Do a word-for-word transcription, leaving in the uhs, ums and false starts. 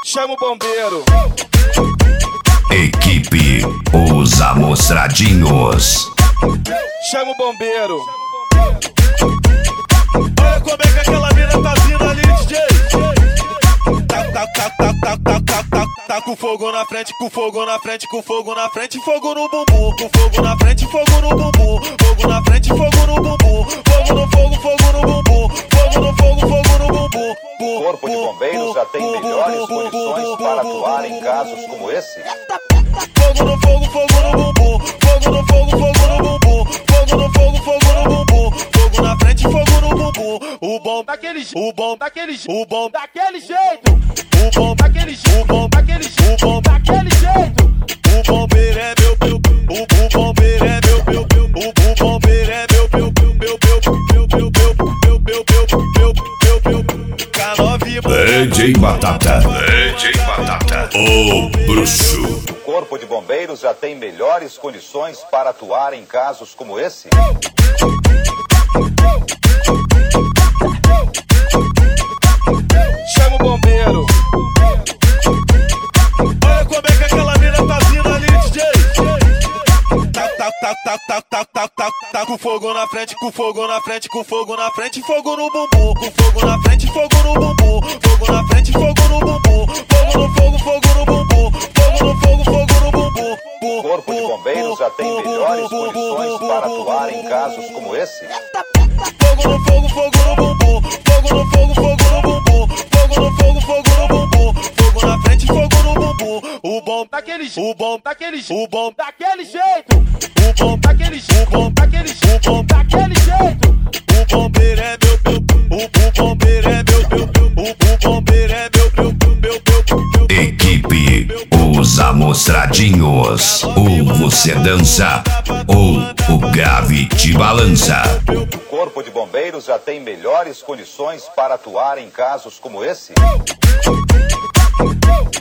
Chama o bombeiro. Equipe Os Amostradinhos. Chama o bombeiro. Olha como é que aquela mina tá vindo ali, D J. Tá, tá, tá, tá, tá, tá, tá, tá, tá com fogo na frente, com fogo na frente, com fogo na frente, fogo no bumbum. Com fogo na frente, fogo no bumbum. Fogo na frente, fogo no bumbum. Fogo no fogo, fogo no bumbum. Fogo no fogo, fogo no bumbum. O Corpo de Bombeiros já tem melhores condições para atuar em casos como esse. Fogo no fogo, fogo no bumbum. Fogo no fogo, fogo no bumbum. Fogo no fogo, fogo no bumbum. Fogo na frente, fogo no bumbum. O bom daquele, o bom daquele, o bom daquele jeito. O bom daquele, o bom daquele, o bom daquele jeito. O bombeiro é meu, meu, o, o bombeiro é meu, meu, meu, o, o bombeiro é meu, meu, meu, meu, meu, meu, meu, meu, meu, meu, meu, meu, meu, K nove. D J Batata, D J Batata, o bruxo. O Corpo de Bombeiros já tem melhores condições para atuar em casos como esse. Chama o bombeiro. Olha como é que aquela mina tá vindo ali, D J. Tá, tá, tá, tá, tá, tá, tá, tá, tá com fogo na frente, com fogo na frente, com fogo na frente, fogo no bumbum. Com fogo na frente, fogo no bumbum. Fogo na frente, fogo no bumbum. Fogo no fogo, fogo no bumbum. Fogo no fogo, fogo no bumbum. O Corpo de Bombeiros já tem melhores condições para atuar em casos como esse. Fogo no fogo, fogo no bumbum. Fogo no fogo, fogo no bumbum. Fogo no fogo, fogo no bumbum. Fogo na frente, fogo no bumbum. O bom daquele, o bom daquele, o bom daquele jeito. O bom daquele, o bom daquele, o bom daquele jeito. O bombeiro é meu, meu, o, o bombeiro é meu, meu, meu, o, o bombeiro é meu, meu, meu, meu, meu, meu. Equipe Os Amostradinhos. Ou você dança, ou o grave te balança. O Corpo de Bombeiros já tem melhores condições para atuar em casos como esse.